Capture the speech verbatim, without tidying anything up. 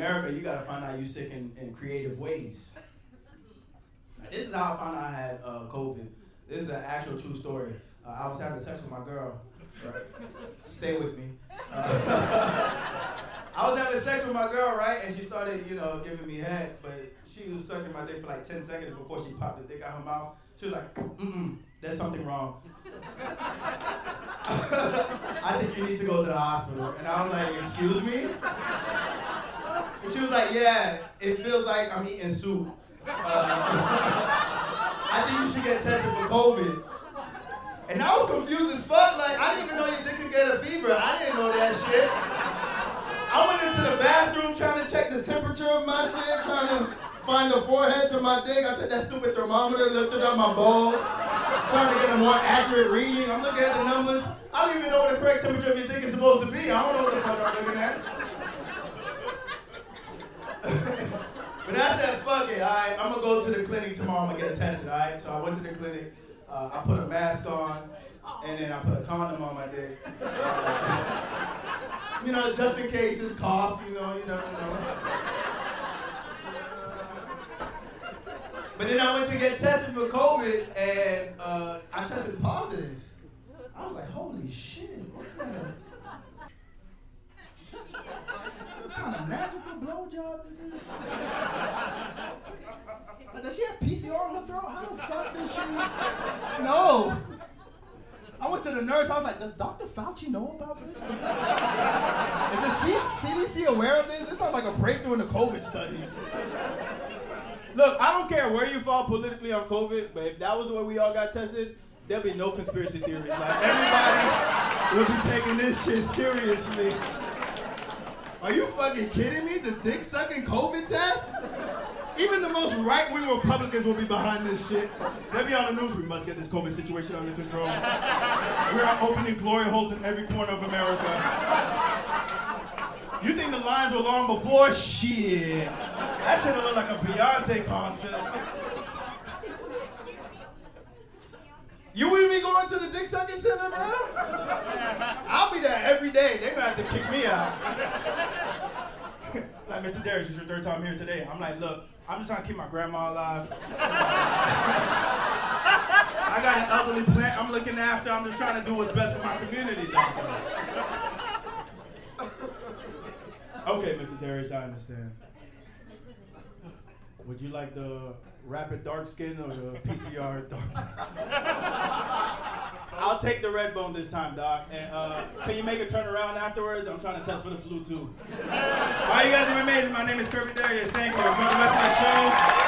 America, you gotta find out you sick in, in creative ways. Now, this is how I found out I had uh, COVID. This is an actual true story. Uh, I was having sex with my girl. Right? Stay with me. Uh, I was having sex with my girl, right? And she started, you know, giving me head, but she was sucking my dick for like ten seconds before she popped the dick out her mouth. She was like, mm-mm, there's something wrong. I think you need to go to the hospital. And I was like, excuse me? And she was like, yeah, it feels like I'm eating soup. Uh, I think you should get tested for COVID. And I was confused as fuck. Like, I didn't even know your dick could get a fever. I didn't know that shit. I went into the bathroom trying to check the temperature of my shit, trying to find the forehead to my dick. I took that stupid thermometer, lifted up my balls, trying to get a more accurate reading. I'm looking at the numbers. I don't even know what the correct temperature of your dick is supposed to be. I don't know what the fuck I'm looking at. But I said, fuck it, all right, I'm gonna go to the clinic tomorrow, I'm gonna get tested, all right? So I went to the clinic, uh, I put a mask on, and then I put a condom on my dick. Uh, you know, just in case it's cough, you know, you never know. But then I went to get tested for COVID, and uh, I tested positive. I was like, holy shit, what kind of... What kind of magical blowjob is this? Like, does she have P C R on her throat? How the fuck does she? No. I went to the nurse. I was like, does Doctor Fauci know about this? Is the C D C aware of this? This sounds like a breakthrough in the COVID studies. Look, I don't care where you fall politically on COVID, but if that was the way we all got tested, there'll be no conspiracy theories. Like, everybody will be taking this shit seriously. Are you fucking kidding me? The dick sucking COVID test? Even the most right-wing Republicans will be behind this shit. They'll be on the news. We must get this COVID situation under control. We are opening glory holes in every corner of America. You think the lines were long before? Shit. That shit look like a Beyonce concert. You with me going to the dick sucking center, man? I'll be there every day. They gonna have to kick me out. Like, Mister Darius, it's your third time here today. I'm like, look, I'm just trying to keep my grandma alive. I got an elderly plant I'm looking after. I'm just trying to do what's best for my community, doctor. Okay, Mister Darius, I understand. Would you like the rapid dark skin or the P C R dark? I'll take the red bone this time, doc. And uh, can you make a turn around afterwards? I'm trying to test for the flu too. All right, you guys are amazing. My name is Kirby Darius. Thank you. Enjoy the rest of the show.